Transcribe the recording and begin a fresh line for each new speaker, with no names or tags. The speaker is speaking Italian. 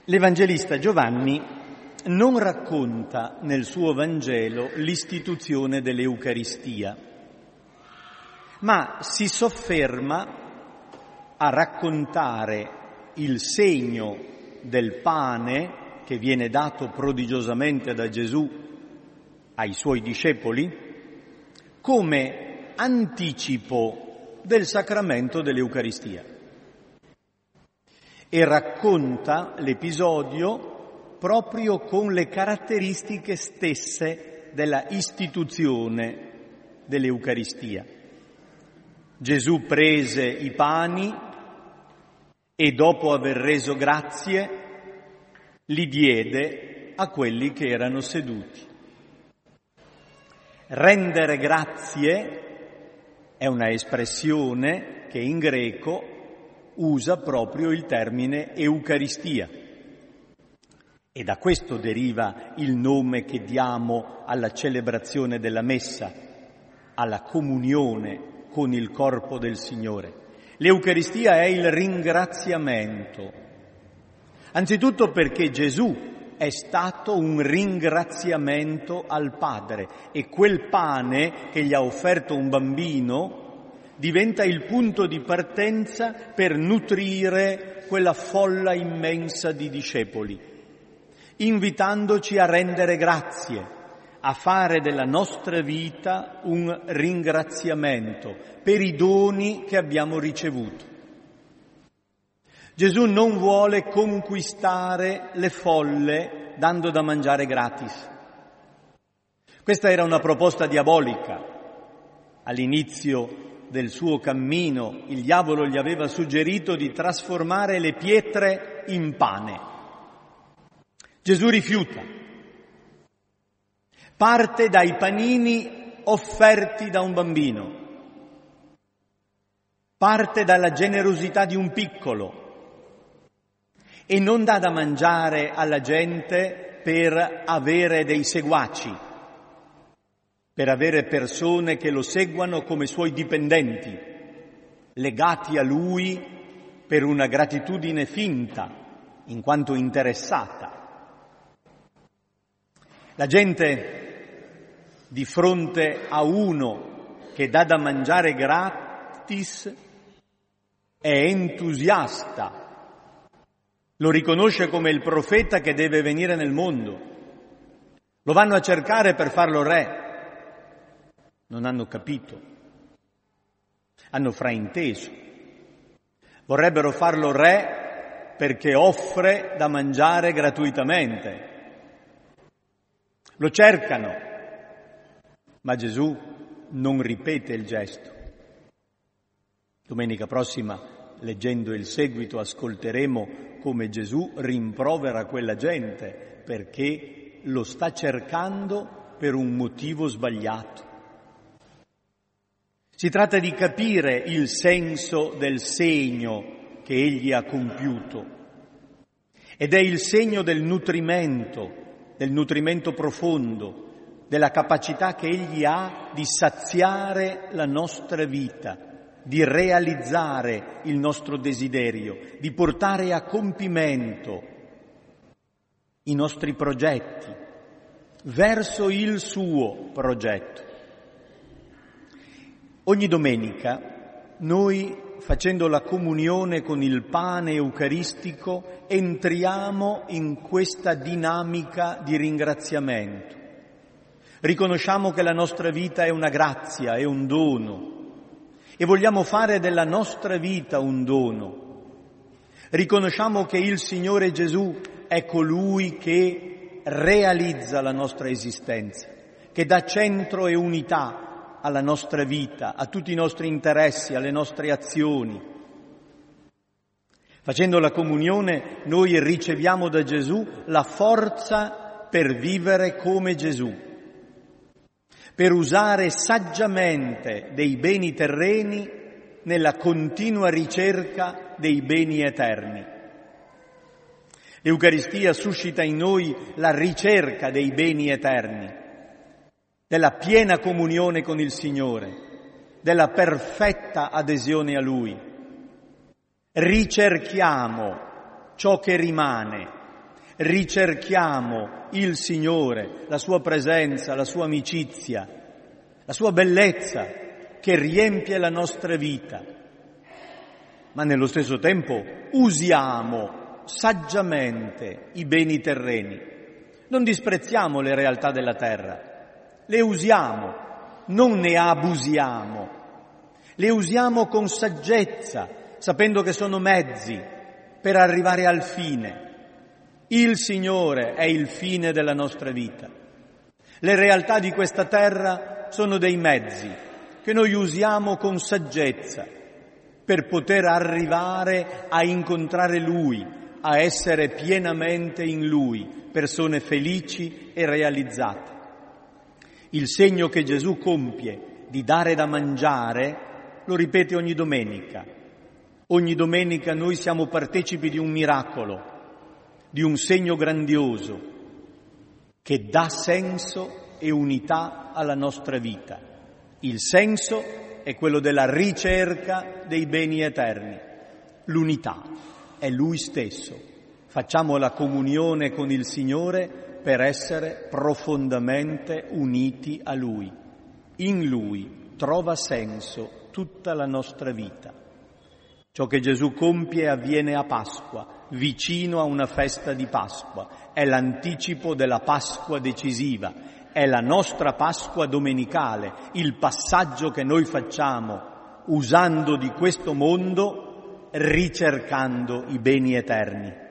L'Evangelista Giovanni non racconta nel suo Vangelo l'istituzione dell'Eucaristia, ma si sofferma a raccontare il segno del pane che viene dato prodigiosamente da Gesù ai suoi discepoli come anticipo del sacramento dell'Eucaristia. E racconta l'episodio proprio con le caratteristiche stesse della istituzione dell'Eucaristia. Gesù prese i pani e dopo aver reso grazie li diede a quelli che erano seduti. Rendere grazie è una espressione che in greco usa proprio il termine Eucaristia e da questo deriva il nome che diamo alla celebrazione della Messa, alla comunione con il corpo del Signore. L'Eucaristia è il ringraziamento, anzitutto perché Gesù è stato un ringraziamento al Padre e quel pane che gli ha offerto un bambino diventa il punto di partenza per nutrire quella folla immensa di discepoli, invitandoci a rendere grazie, a fare della nostra vita un ringraziamento per i doni che abbiamo ricevuto. Gesù non vuole conquistare le folle dando da mangiare gratis. Questa era una proposta diabolica. All'inizio del suo cammino il diavolo gli aveva suggerito di trasformare le pietre in pane. Gesù rifiuta. Parte dai panini offerti da un bambino. Parte dalla generosità di un piccolo e non dà da mangiare alla gente per avere dei seguaci, per avere persone che lo seguano come suoi dipendenti, legati a lui per una gratitudine finta, in quanto interessata. La gente, di fronte a uno che dà da mangiare gratis, è entusiasta, lo riconosce come il profeta che deve venire nel mondo, lo vanno a cercare per farlo re. Non hanno capito, hanno frainteso. Vorrebbero farlo re perché offre da mangiare gratuitamente. Lo cercano, ma Gesù non ripete il gesto. Domenica prossima, leggendo il seguito, ascolteremo come Gesù rimprovera quella gente perché lo sta cercando per un motivo sbagliato. Si tratta di capire il senso del segno che egli ha compiuto ed è il segno del nutrimento profondo, della capacità che egli ha di saziare la nostra vita, di realizzare il nostro desiderio, di portare a compimento i nostri progetti verso il suo progetto. Ogni domenica noi, facendo la comunione con il pane eucaristico, entriamo in questa dinamica di ringraziamento. Riconosciamo che la nostra vita è una grazia, è un dono e vogliamo fare della nostra vita un dono. Riconosciamo che il Signore Gesù è colui che realizza la nostra esistenza, che dà centro e unità alla nostra vita, a tutti i nostri interessi, alle nostre azioni. Facendo la comunione noi riceviamo da Gesù la forza per vivere come Gesù, per usare saggiamente dei beni terreni nella continua ricerca dei beni eterni. L'Eucaristia suscita in noi la ricerca dei beni eterni, della piena comunione con il Signore, della perfetta adesione a Lui. Ricerchiamo ciò che rimane, ricerchiamo il Signore, la sua presenza, la sua amicizia, la sua bellezza che riempie la nostra vita, ma nello stesso tempo usiamo saggiamente i beni terreni. Non disprezziamo le realtà della terra, le usiamo, non ne abusiamo, le usiamo con saggezza, sapendo che sono mezzi per arrivare al fine. Il Signore è il fine della nostra vita. Le realtà di questa terra sono dei mezzi che noi usiamo con saggezza per poter arrivare a incontrare Lui, a essere pienamente in Lui, persone felici e realizzate. Il segno che Gesù compie di dare da mangiare lo ripete ogni domenica. Ogni domenica noi siamo partecipi di un miracolo, di un segno grandioso che dà senso e unità alla nostra vita. Il senso è quello della ricerca dei beni eterni. L'unità è Lui stesso. Facciamo la comunione con il Signore per essere profondamente uniti a Lui. In Lui trova senso tutta la nostra vita. Ciò che Gesù compie avviene a Pasqua, vicino a una festa di Pasqua. È l'anticipo della Pasqua decisiva, è la nostra Pasqua domenicale, il passaggio che noi facciamo usando di questo mondo, ricercando i beni eterni.